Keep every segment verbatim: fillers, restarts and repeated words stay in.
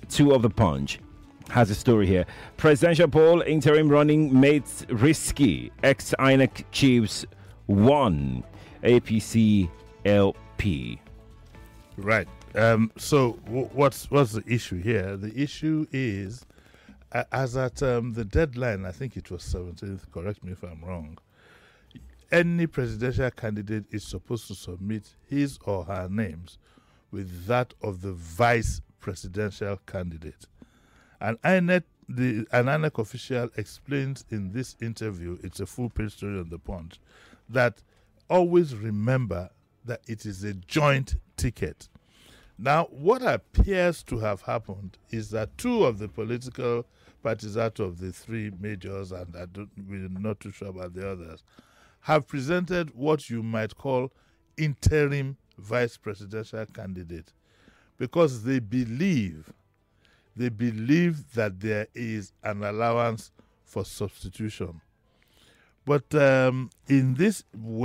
two of the Punch has a story here. Presidential poll, interim running mates risky. Ex-I N E C chiefs won. A P C L P. Right. Um, so w- what's what's the issue here? The issue is, uh, as at um, the deadline, I think it was seventeenth, correct me if I'm wrong, any presidential candidate is supposed to submit his or her names with that of the vice presidential candidate. And I N E C, the, an I N E C official explains in this interview, it's a full-page story on The Punch, that always remember that it is a joint ticket. Now, what appears to have happened is that two of the political parties out of the three majors, and I don't, we're not too sure about the others, have presented what you might call interim vice presidential candidate, because they believe, they believe that there is an allowance for substitution. But um, in this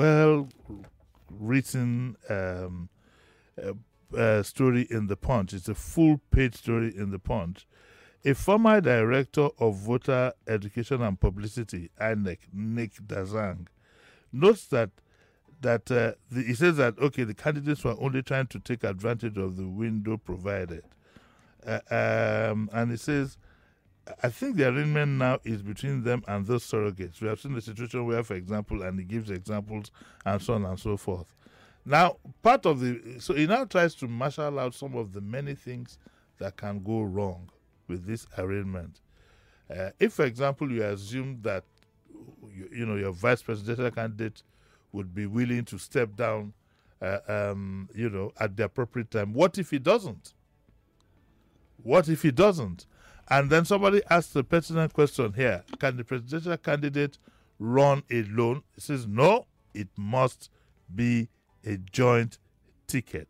well-written um, uh, uh, story in The Punch, it's a full-page story in The Punch, a former director of voter education and publicity, I N E C, Nick Dazang, notes that that uh, the, he says that, okay, the candidates were only trying to take advantage of the window provided. Uh, um, and he says, I think the arrangement now is between them and those surrogates. We have seen the situation where, for example, and he gives examples and so on and so forth. Now, part of the, so he now tries to marshal out some of the many things that can go wrong with this arrangement. Uh, if, for example, you assume that, you, you know, your vice presidential candidate would be willing to step down, uh, um, you know, at the appropriate time, what if he doesn't? What if he doesn't? And then somebody asks the pertinent question here, can the presidential candidate run alone? He says, no, it must be a joint ticket.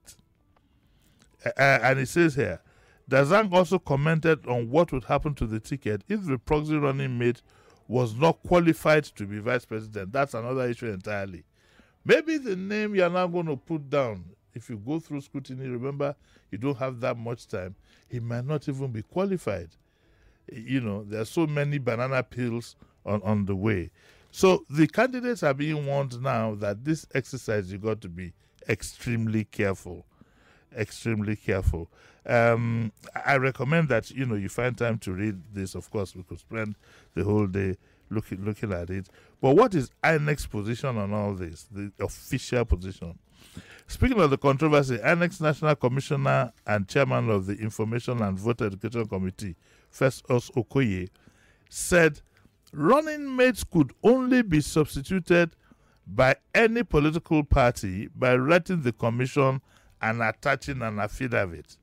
Uh, and he says here, Dazang also commented on what would happen to the ticket if the proxy running mate was not qualified to be vice president. That's another issue entirely. Maybe the name you're now going to put down, if you go through scrutiny, remember, you don't have that much time, he might not even be qualified. You know, there are so many banana peels on, on the way. So the candidates are being warned now that this exercise, you got to be extremely careful. Extremely careful. Um, I recommend that, you know, you find time to read this. Of course, we could spend the whole day looking looking at it. But what is I N E C's position on all this, the official position? Speaking of the controversy, I N E C National Commissioner and Chairman of the Information and Voter Education Committee, Festus Okoye, said running mates could only be substituted by any political party by writing the commission and attaching an affidavit.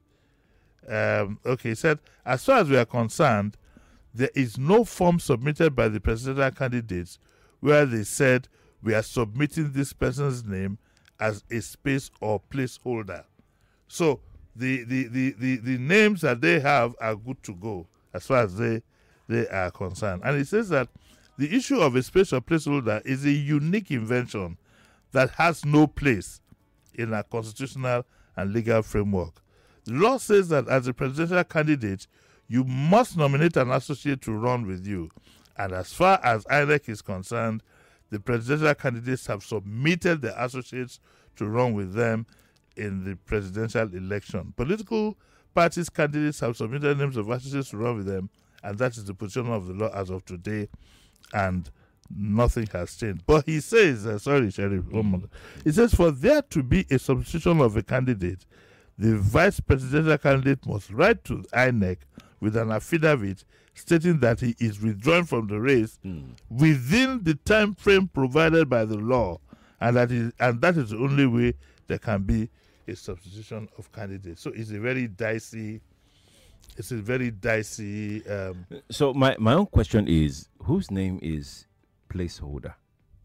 Um, okay, he said, as far as we are concerned, there is no form submitted by the presidential candidates where they said we are submitting this person's name as a space or placeholder. So the, the, the, the, the names that they have are good to go as far as they, they are concerned. And he says that the issue of a space or placeholder is a unique invention that has no place in our constitutional and legal framework. The law says that as a presidential candidate, you must nominate an associate to run with you. And as far as I N E C is concerned, the presidential candidates have submitted their associates to run with them in the presidential election. Political parties' candidates have submitted names of associates to run with them, and that is the position of the law as of today, and nothing has changed. But he says, uh, sorry, Sheriff, one moment. He says, for there to be a substitution of a candidate, the vice presidential candidate must write to I N E C with an affidavit stating that he is withdrawing from the race mm. within the time frame provided by the law, and that is and that is the only way there can be a substitution of candidates. So it's a very dicey. It's a very dicey. Um, so my, my own question is, whose name is placeholder?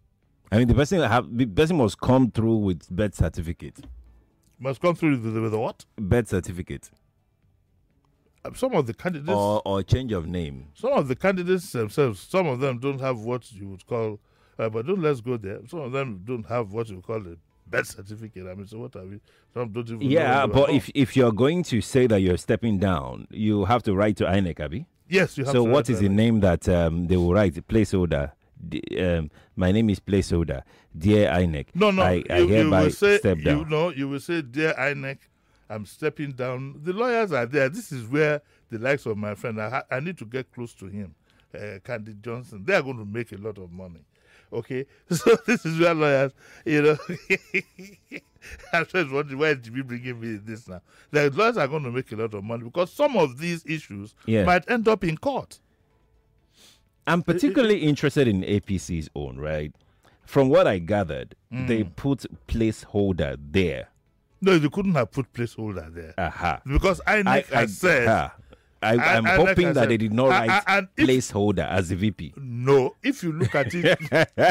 I mean, the person have the person must come through with birth certificate. Must come through with, with the what? Birth certificate. Some of the candidates, or or change of name. Some of the candidates themselves, some of them don't have what you would call, uh, but don't let's go there. Some of them don't have what you would call a birth certificate. I mean, so what are we? Some don't even Yeah, know but if if you're going to say that you're stepping down, you have to write to I N E C, Abi. Yes, you have So to. what is the name that um, they will write? Placeholder. D- um, my name is placeholder. Dear I N E C. No, no. I, I you, you hereby will say, step down. You know, you will say, dear I N E C, I'm stepping down. The lawyers are there. This is where the likes of my friend, I, ha- I need to get close to him, uh, Candy Johnson. They are going to make a lot of money. Okay? So this is where lawyers, you know, I'm just wondering, why did we bringing me this now? The lawyers are going to make a lot of money because some of these issues Yeah. might end up in court. I'm particularly interested in A P C's own, right? From what I gathered, Mm. they put placeholder there. No, you couldn't have put placeholder there. Aha. Because I N E C I, I, has said, ah. I, I- I'm I- like hoping I that said, they did not I- write I- and if- placeholder as the V P. no, if you look at it,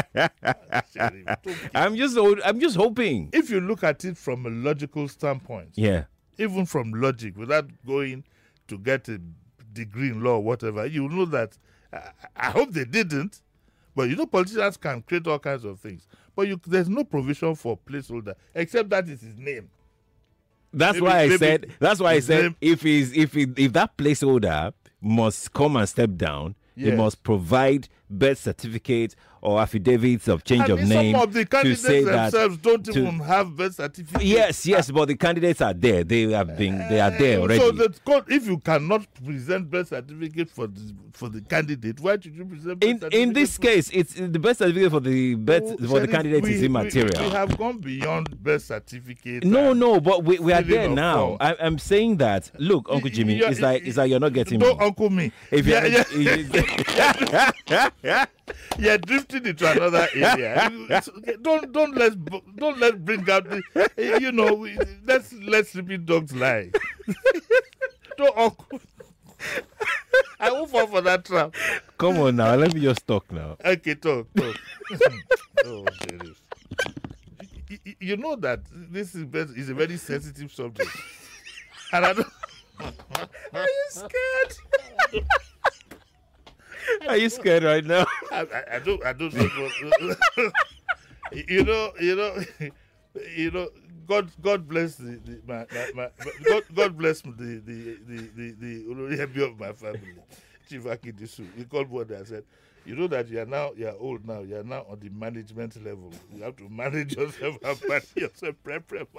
I'm just, ho- I'm just hoping. if you look at it from a logical standpoint, Yeah. even from logic, without going to get a degree in law or whatever, you know that, I, I hope they didn't, but you know politicians can create all kinds of things. But you, there's no provision for placeholder, except that is his name. That's Maybe- why I maybe said. That's why I his said name- if he's if he, if that placeholder must come and step down, he Yes. must provide birth certificate or affidavits of change I of mean, name some of the to candidates say that. themselves don't to- even have birth certificates. Yes, yes, but the candidates are there. They have been. They are there Uh, already. So the court, if you cannot present birth certificate for the for the candidate, why should you present birth in certificate in this for- case, it's the birth certificate for the birth Oh, for the Sheriff, candidate we- is we- immaterial. We, have gone beyond birth certificate. No, and- no, but we, we are filling there of now. form. I, I'm saying that. Look, Uncle Jimmy, You- you- it's like it's like you're not getting Don't me. uncle me. If yeah, you're, yeah. You're drifting into another area. It's okay. Don't don't let's bu- don't let's bring out the you know we, let's let's repeat dogs lie. Don't uncle. I won't fall for that trap. come on now, let me just talk now. Okay, talk, talk. Oh, serious. You, you- you know that this is best, is a very sensitive subject, and I don't. Are you scared? Are you scared right now? I, I, I don't. I don't know. you know. You know. You know. God. God bless the, the my, my, my God. God bless the the the the the, the heavy of my family, Chief Akidisu. He called one day and said, "You know that you are now you are old now. You are now on the management level. You have to manage yourself and manage yourself. Prep, prep,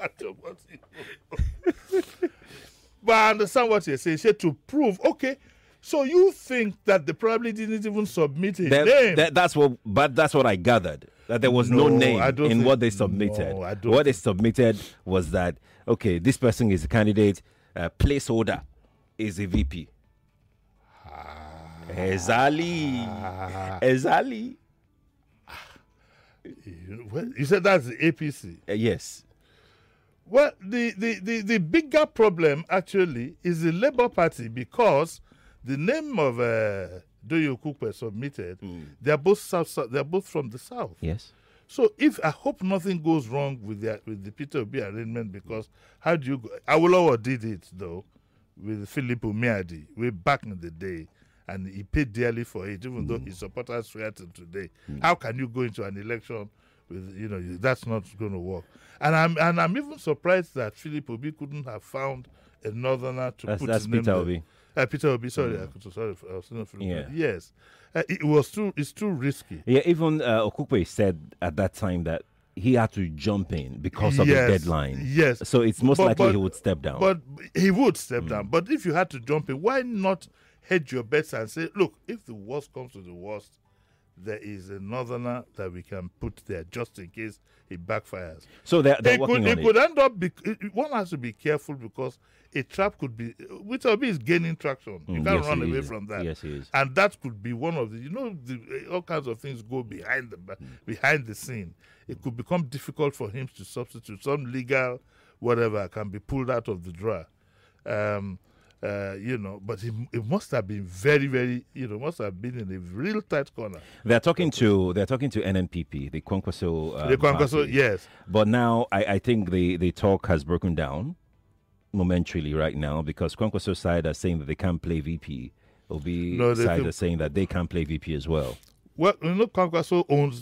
But I understand what you're saying. Say to prove, okay. So you think that they probably didn't even submit a That- name? that- that's what, but that's what I gathered. That there was no, No, name I don't in think- what they submitted. no, I don't what they submitted was that okay, this person is a candidate. Uh, placeholder is a V P. Exactly. Exactly. You, well, you said that's the A P C. Uh, yes. Well, the, the, the, the bigger problem actually is the Labour Party because the name of uh, Doyo Kukwe submitted, they're both south, south, they're both from the south. Yes. So if I hope nothing goes wrong with the with the Peter Obi arrangement, because how do you go? Awolowo did it though with Philip Umiadi way back in the day, and he paid dearly for it, even though his supporters swear till today. How can you go into an election with you know that's not going to work? And I'm and I'm even surprised that Philip Obi couldn't have found a northerner to That's, put that's his name Peter there. Obi. Uh, Peter Obi, sorry, I could, sorry, I was not Philip Yeah. Obi. Yes, uh, it was too. It's too risky. Yeah, even uh, Okukwe said at that time that he had to jump in because of Yes, the deadline. yes. So it's most But- likely but- he would step down. But he would step down. But if you had to jump in, why not hedge your bets and say, look, if the worst comes to the worst, there is a northerner that we can put there just in case it backfires. so they're, they're It working could, on it it. could end up, be, it- one has to be careful because a trap could be, which is gaining traction. You Mm, can't yes, run he away is. from that. Yes, he is. And that could be one of the, you know, the, all kinds of things go behind the ba- behind the scene. It could become difficult for him to substitute. Some legal whatever can be pulled out of the drawer. Um, uh, you know, but it, it must have been very, very, you know, must have been in a real tight corner. They're talking to they're talking to N N P P, the Kwankwaso. Uh, The Kwankwaso, party. yes. But now I, I think the, the talk has broken down momentarily right now because Kwankwaso side are saying that they can't play V P. Obi No, they side can- are saying that they can't play V P as well. Well, you know, Kwankwaso owns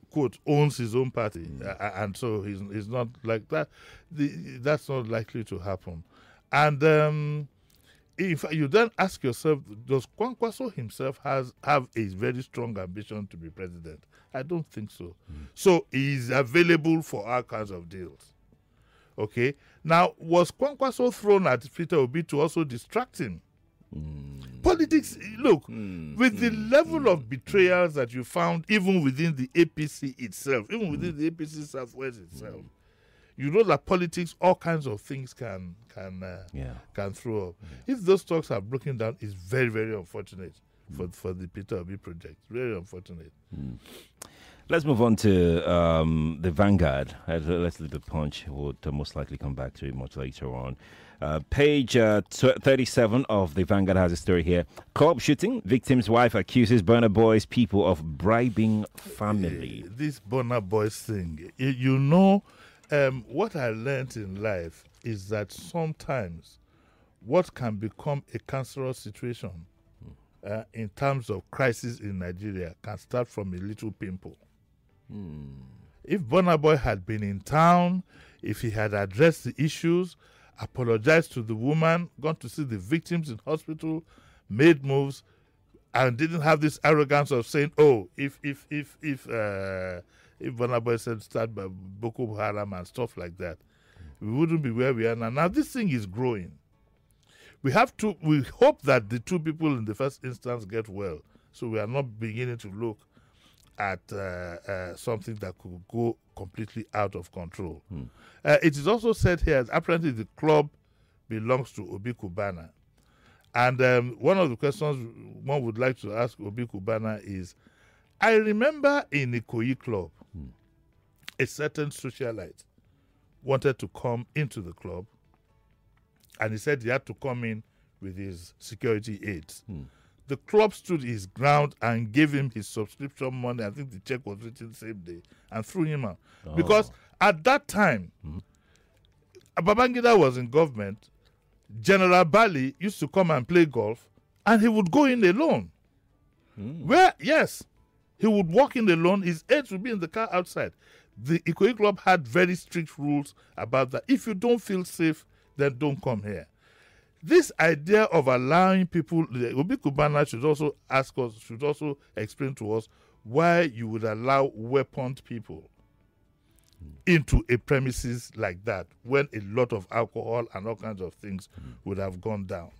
quote, owns his own party. Mm. Uh, and so he's, he's not like that. The, that's not likely to happen. And um, if you then ask yourself, does Kwankwaso himself has have a very strong ambition to be president? I don't think so. Mm. So he's available for all kinds of deals. Okay. Now, was Kwankwaso thrown at Peter Obi to also distract him? Mm. Politics, look, mm. with mm. the level mm. of betrayals that you found even within the A P C itself, even within mm. the A P C Southwest itself, mm. you know that politics, all kinds of things can can uh, yeah. can throw up. Yeah. If those talks are broken down, it's very, very unfortunate mm. for, for the Peter Obi project. Very unfortunate. Mm. Let's move on to um, the Vanguard. Uh, let's leave the Punch. We'll uh, most likely come back to it much later on. Uh, page uh, thirty-seven of the Vanguard has a story here. Club shooting. Victim's wife accuses Burna Boy's people of bribing family. Uh, this Burna Boy's thing. You know, um, what I learned in life is that sometimes what can become a cancerous situation uh, in terms of crisis in Nigeria can start from a little pimple. Hmm. If Burna Boy had been in town, if he had addressed the issues, apologized to the woman, gone to see the victims in hospital, made moves, and didn't have this arrogance of saying, "Oh, if if if if uh, if Burna Boy said start by Boko Haram and stuff like that, we wouldn't be where we are now." Now this thing is growing. We have to. We hope that the two people in the first instance get well, so we are not beginning to look at uh, uh, something that could go completely out of control. Hmm. Uh, it is also said here that apparently the club belongs to Obi Kubana. And um, one of the questions one would like to ask Obi Kubana is, I remember in Ikoyi Club, hmm. a certain socialite wanted to come into the club, and he said he had to come in with his security aides. Hmm. The club stood his ground and gave him his subscription money. I think the check was written the same day, and threw him out. Oh. Because at that time, mm-hmm. Babangida was in government. General Bali used to come and play golf, and he would go in alone. Mm. Where, yes, he would walk in alone. His aides would be in the car outside. The Ikoyi Club had very strict rules about that. If you don't feel safe, then don't come here. This idea of allowing people, Obi Kubana should also ask us, should also explain to us why you would allow weaponed people mm. into a premises like that when a lot of alcohol and all kinds of things mm. would have gone down.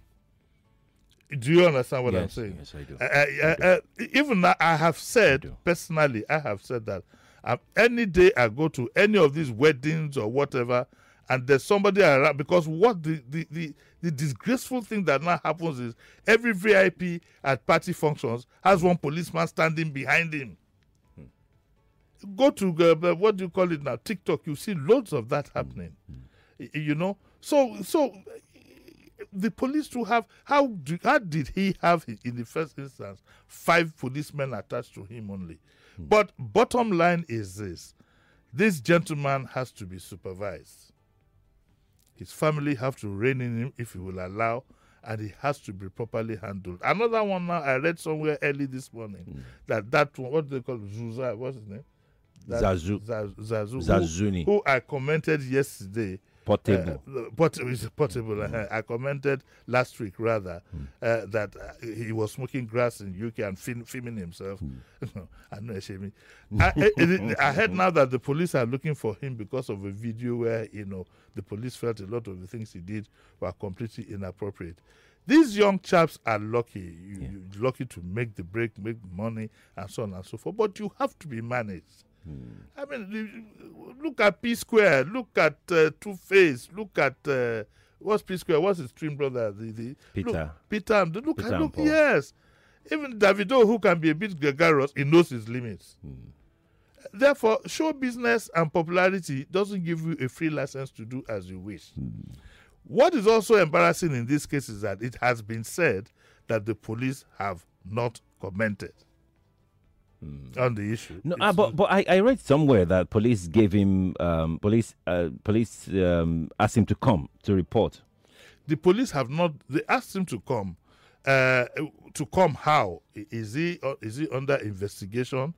Do you understand what yes, I'm saying? Yes, I do. Uh, I do. Uh, even now, I have said, I personally, I have said that um, any day I go to any of these weddings or whatever, and there's somebody around, because what the, the, the, the disgraceful thing that now happens is every V I P at party functions has one policeman standing behind him. Hmm. Go to, uh, what do you call it now, TikTok, you see loads of that happening. Hmm. You know? So, so the police to have, how, do, how did he have, in the first instance, five policemen attached to him only? Hmm. But bottom line is this. This gentleman has to be supervised. His family have to rein in him if he will allow, and he has to be properly handled. Another one now, I read somewhere early this morning, mm. that that one, what do they call it? Zuza, what's his name? That, Zazu. Zazu. Zazu. Zazuni. Who, who I commented yesterday. Portable. Uh, portable, is portable. Mm. I commented last week, rather, mm. uh, that uh, he was smoking grass in U K and film, filming himself. Mm. I know, Shemi. I, I, I heard now that the police are looking for him because of a video where, you know, the police felt a lot of the things he did were completely inappropriate. These young chaps are lucky. You, yeah. You're lucky to make the break, make money, and so on and so forth. But you have to be managed. I mean, look at P Square, look at uh, Two Face, look at uh, what's P Square, what's his twin brother, the, the Peter, look, Peter, look Peter at look, yes, even Davido, who can be a bit gregarious, he knows his limits. Hmm. Therefore, show business and popularity doesn't give you a free license to do as you wish. Hmm. What is also embarrassing in this case is that it has been said that the police have not commented Mm. on the issue. No, uh, but but I, I read somewhere that police gave him um, police uh, police um, asked him to come to report. The police have not. They asked him to come. Uh, to come how? Is he uh, is he under investigation?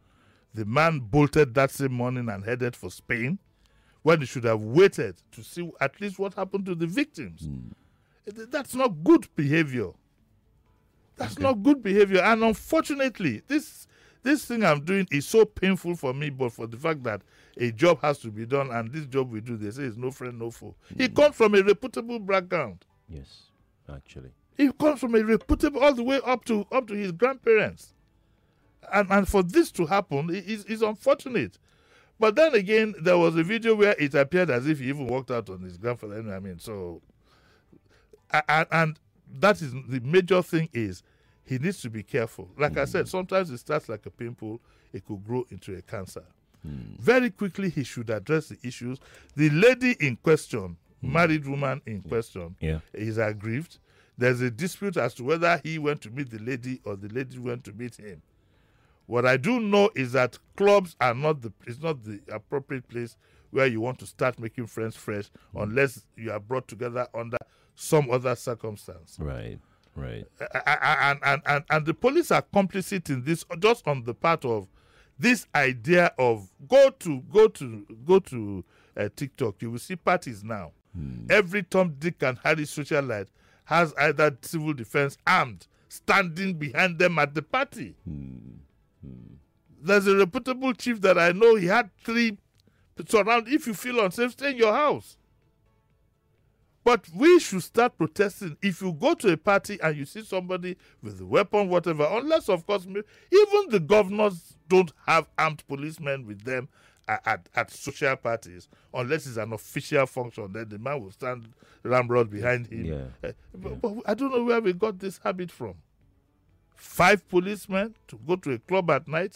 The man bolted that same morning and headed for Spain, when he should have waited to see at least what happened to the victims. Mm. That's not good behavior. That's okay. not good behavior. And unfortunately, this this thing I'm doing is so painful for me, but for the fact that a job has to be done, and this job we do, they say is no friend, no foe. Mm. He comes from a reputable background. Yes, actually. He comes from a reputable all the way up to up to his grandparents. And and for this to happen is is unfortunate. But then again, there was a video where it appeared as if he even walked out on his grandfather. I mean, so, and, and that is the major thing is he needs to be careful. Like mm. I said, sometimes it starts like a pimple, it could grow into a cancer. Mm. Very quickly, he should address the issues. The lady in question, mm. married woman in question, yeah. is aggrieved. There's a dispute as to whether he went to meet the lady or the lady went to meet him. What I do know is that clubs are not the it's not the appropriate place where you want to start making friends fresh unless you are brought together under some other circumstance. Right, right. And and, and, and the police are complicit in this just on the part of this idea of go to go to go to uh, TikTok. You will see parties now. Hmm. Every Tom, Dick, and Harry socialite has either civil defense armed standing behind them at the party. Hmm. Hmm. There's a reputable chief that I know. He had three surround. If you feel unsafe, stay in your house. But we should start protesting. If you go to a party and you see somebody with a weapon, whatever, unless, of course, even the governors don't have armed policemen with them at, at, at social parties, unless it's an official function, then the man will stand ramrod behind him. Yeah. Uh, but, but I don't know where we got this habit from. Five policemen to go to a club at night?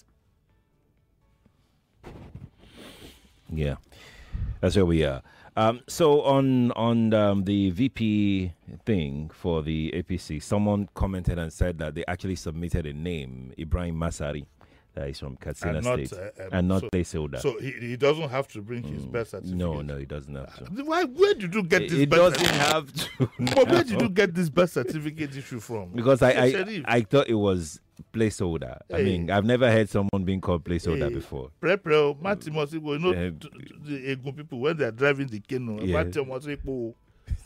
Yeah, that's where we are. Um, so on on um, the V P thing for the A P C, someone commented and said that they actually submitted a name, Ibrahim Masari, that is from Katsina and not, State, uh, um, and not so, Placeholder. So he, he doesn't have to bring his mm, birth certificate? No, no, he doesn't have to. Why? Where did you get it, this it birth doesn't certificate? have to. But where did you get this birth certificate issue from? Because I I, I thought it was placeholder. Hey. I mean, I've never heard someone being called placeholder hey. before. Pre-pre, Martin Mosipo, you know, uh, to, to the Egun people, when they are driving the canoe, yeah. Martin Mosipo.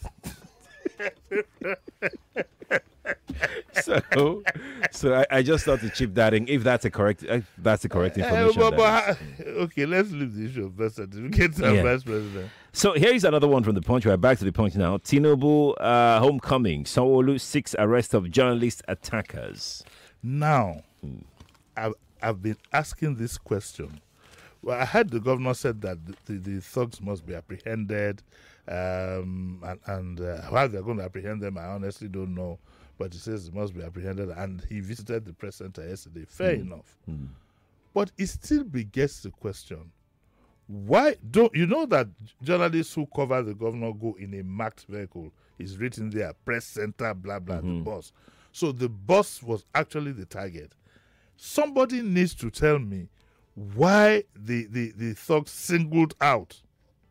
so, so I, I just thought to chip that in. If that's a correct, if that's the correct information. Uh, but, but, okay, let's leave the issue of birth certificate to yeah. Vice President. So here is another one from the Punch. We're back to the Punch now. Tinubu uh, homecoming. Sanwo-Olu six arrest of journalist attackers. Now, hmm. I've, I've been asking this question. Well, I heard the governor said that the, the, the thugs must be apprehended, um, and, and uh, how they're going to apprehend them, I honestly don't know. But he says they must be apprehended, and he visited the press center yesterday. Fair mm. enough. Mm. But it still begets the question: why don't you know that journalists who cover the governor go in a marked vehicle? It's written there, press center, blah blah, mm-hmm. the bus. So the bus was actually the target. Somebody needs to tell me why the, the, the thugs singled out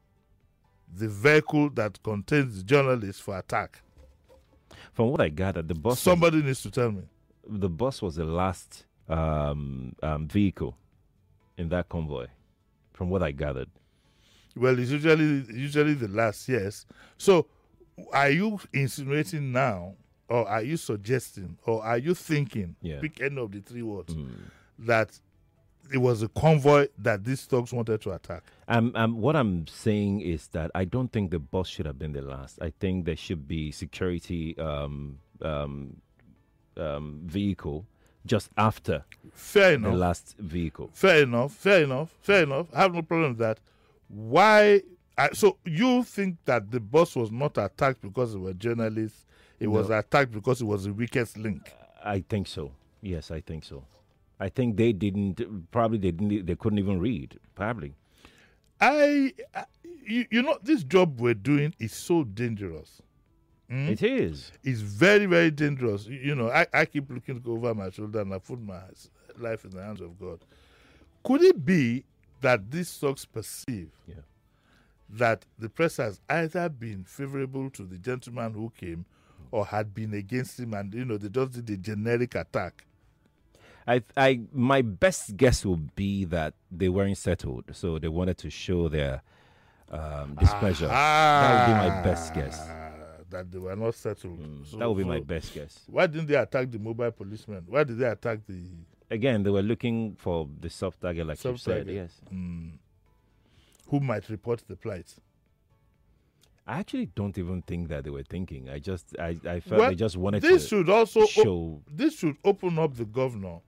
the vehicle that contains the journalists for attack. From what I gathered, the bus... Somebody was, needs to tell me. The bus was the last um, um, vehicle in that convoy, from what I gathered. Well, it's usually usually the last, yes. So are you insinuating now, or are you suggesting, or are you thinking, yeah. pick any of the three words, mm. that it was a convoy that these thugs wanted to attack? Um, um, what I'm saying is that I don't think the bus should have been the last. I think there should be security um, um, um, vehicle just after fair enough. the last vehicle. Fair enough, fair enough, fair enough. I have no problem with that. Why? I, so you think that the bus was not attacked because they were journalists? It no. was attacked because it was the weakest link? I think so. Yes, I think so. I think they didn't, probably they didn't, they couldn't even read, probably. I, I you, you know, this job we're doing is so dangerous. Mm? It is. It's very, very dangerous. You, you know, I, I keep looking over my shoulder and I put my life in the hands of God. Could it be that these thugs perceive yeah. that the press has either been favorable to the gentleman who came or had been against him, and, you know, they just did a generic attack? I, I, my best guess would be that they weren't settled, so they wanted to show their um, displeasure. That would be my best guess. That they were not settled. Mm, So, that would be so my best guess. Why didn't they attack the mobile policemen? Why did they attack the Again, they were looking for the soft target, like you soft said. target? Yes. Mm. Who might report the plight? I actually don't even think that they were thinking. I just, I, I felt Well, they just wanted this to should also op- show. this should open up the governor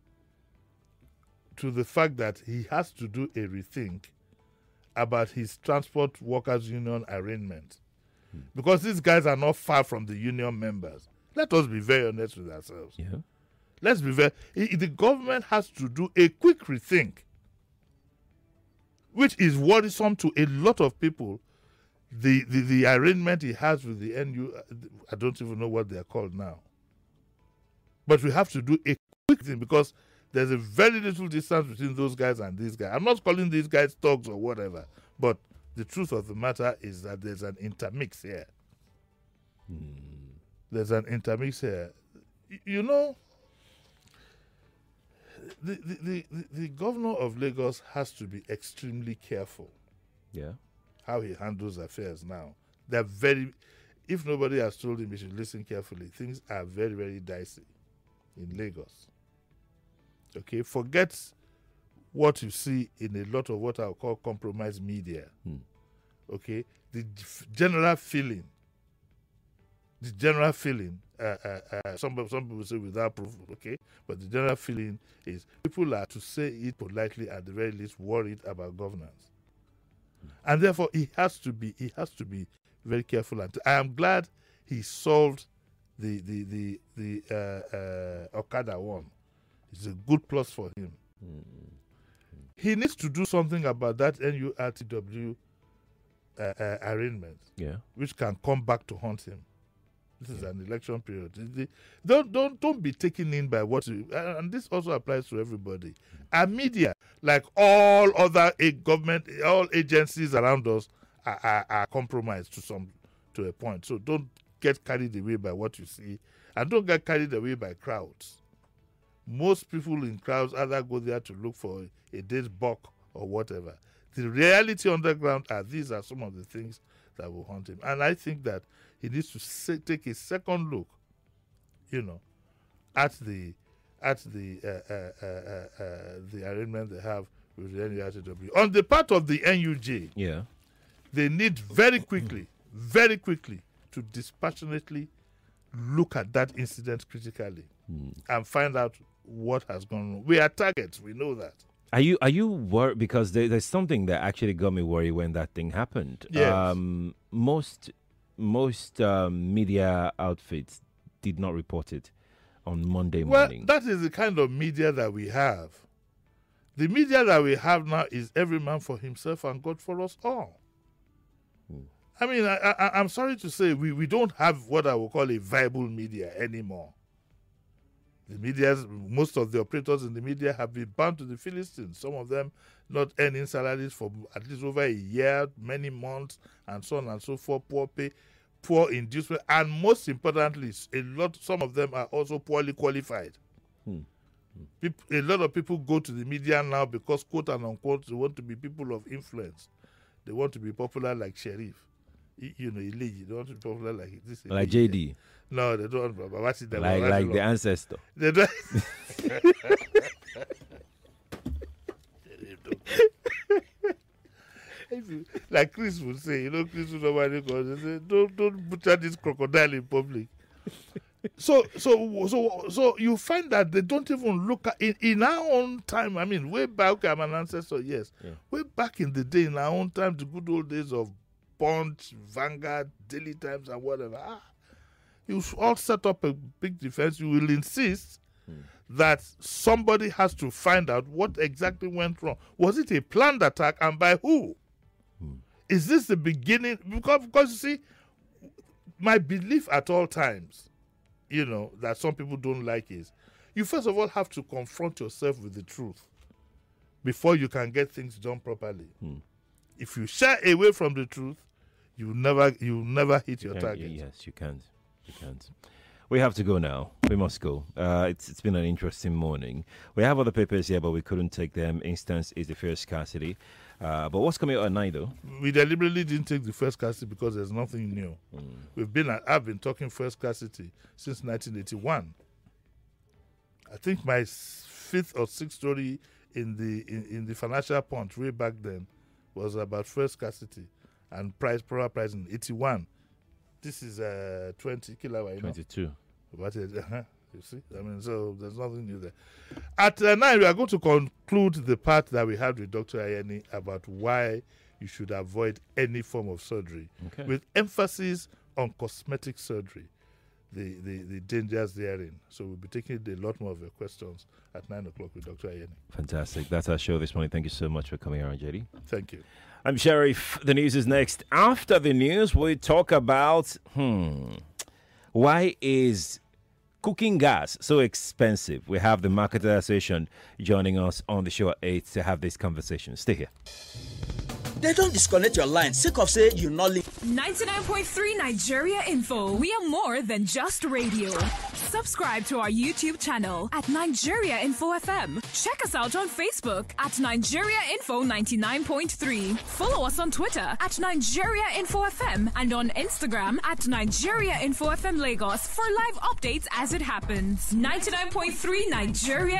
to the fact that he has to do a rethink about his transport workers union arrangement, hmm. because these guys are not far from the union members. Let us be very honest with ourselves. Yeah. Let's be very. i- The government has to do a quick rethink, which is worrisome to a lot of people. The, the, the arrangement he has with the N U, I don't even know what they are called now. But we have to do a quick thing because there's a very little distance between those guys and these guys. I'm not calling these guys thugs or whatever, but the truth of the matter is that there's an intermix here. Mm. There's an intermix here. Y- You know, the, the, the, the, the governor of Lagos has to be extremely careful Yeah. how he handles affairs now. They're very, if nobody has told him, he should listen carefully. Things are very, very dicey in Lagos. Okay, forget what you see in a lot of what I'll call compromised media. Hmm. Okay, the g- general feeling, the general feeling, uh, uh, uh, some, some people say without proof, okay, but the general feeling is people are, to say it politely, at the very least, worried about governance. And therefore, he has to be he has to be very careful. And I am glad he solved the the the the uh, uh, Okada one. It's a good plus for him. Mm. He needs to do something about that N U R T W uh, uh, arrangement, Yeah. which can come back to haunt him. This is an election period. The- the- Don't don't don't be taken in by what you, uh, and this also applies to everybody. Our media, like all other a government, all agencies around us, are, are, are compromised to some to a point. So don't get carried away by what you see, and don't get carried away by crowds. Most people in crowds either go there to look for a day's buck or whatever. The reality underground are these are some of the things that will haunt him, and I think that he needs to se- take a second look, you know, at the at the uh, uh, uh, uh, uh, the arrangement they have with the N U R T W. On the part of the N U J, Yeah. they need very quickly, very quickly to dispassionately look at that incident critically Mm. and find out what has gone wrong. We are targets, we know that. Are you are you worried? Because there, there's something that actually got me worried when that thing happened. Yes. Um, most most um, media outfits did not report it on Monday Well, morning. that is the kind of media that we have. The media that we have now is every man for himself and God for us all. Hmm. I mean, I, I, I'm sorry to say we, we don't have what I would call a viable media anymore. The media, most of the operators in the media have been bound to the Philistines. Some of them not earning salaries for at least over a year, many months, and so on and so forth. Poor pay, poor inducement, and most importantly, a lot. Some of them are also poorly qualified. Hmm. Peop- a lot of people go to the media now because, quote and unquote, they want to be people of influence. They want to be popular like Sheriff. Y- You know, Iliji. They want to be popular like this. Like Iliji. J D, No, they don't. But what's it? like like the ancestor. They don't. If you- like Chris would say, you know, Chris would normally go and say, don't don't butcher this crocodile in public. So so so so you find that they don't even look at in, in our own time. I mean, way back, I'm an ancestor, yes. Yeah. Way back in the day, in our own time, the good old days of Punch, Vanguard, Daily Times, and whatever. Ah, you all set up a big defense. You will insist that somebody has to find out what exactly went wrong. Was it a planned attack, and by who? Is this the beginning? Because, because you see, my belief at all times, you know, that some people don't like is, you first of all have to confront yourself with the truth before you can get things done properly. Hmm. If you shy away from the truth, you never you never hit your Yeah, target. Yes, you can't. You can't. We have to go now. We must go. Uh, it's It's been an interesting morning. We have other papers here, but we couldn't take them. Instance is the first scarcity. Uh, but what's coming out at night, though? We deliberately didn't take the first scarcity because there's nothing new. Mm. We've been, I've been talking first scarcity since nineteen eighty-one. I think my fifth or sixth story in the in, in the Financial Punch way back then was about first scarcity and price, proper price in eighty-one. This is uh, twenty kilowatt. twenty-two. But uh, you see, I mean, so there's nothing new there. At uh, nine, we are going to conclude the part that we had with Doctor Ayeni about why you should avoid any form of surgery, okay, with emphasis on cosmetic surgery, the, the, the dangers therein. So we'll be taking a lot more of your questions at nine o'clock with Doctor Ayeni. Fantastic. That's our show this morning. Thank you so much for coming around, J D. Thank you. I'm Sheriff. The news is next. After the news, we talk about hmm, why is cooking gas so expensive? We have the Marketer Association joining us on the show at eight to have this conversation. Stay here. They don't disconnect your line. Sick of say you not link. ninety-nine point three Nigeria Info. We are more than just radio. Subscribe to our YouTube channel at Nigeria Info F M. Check us out on Facebook at Nigeria Info ninety-nine point three. Follow us on Twitter at Nigeria Info F M and on Instagram at Nigeria Info F M Lagos for live updates as it happens. ninety-nine point three Nigeria